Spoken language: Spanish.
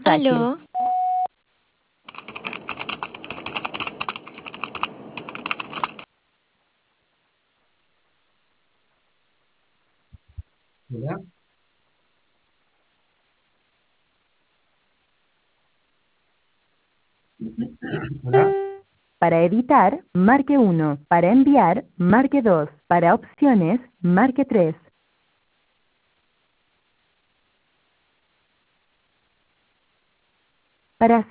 mensaje. Aló, Hola, hola. Para editar, marque 1. Para enviar, marque 2. Para opciones, marque 3. Para